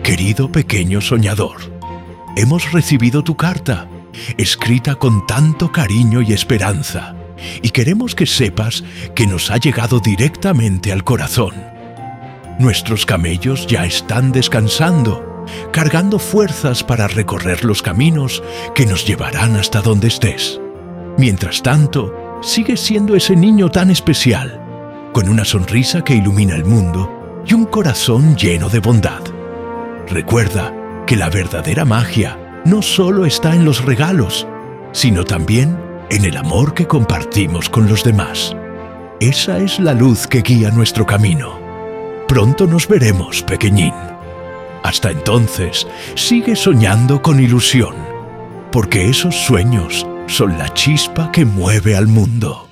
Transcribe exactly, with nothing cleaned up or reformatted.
Querido pequeño soñador, hemos recibido tu carta, escrita con tanto cariño y esperanza, y queremos que sepas que nos ha llegado directamente al corazón. Nuestros camellos ya están descansando, cargando fuerzas para recorrer los caminos que nos llevarán hasta donde estés. Mientras tanto, sigues siendo ese niño tan especial, con una sonrisa que ilumina el mundo y un corazón lleno de bondad. Recuerda que la verdadera magia no solo está en los regalos, sino también en el amor que compartimos con los demás. Esa es la luz que guía nuestro camino. Pronto nos veremos, pequeñín. Hasta entonces, sigue soñando con ilusión, porque esos sueños son la chispa que mueve al mundo.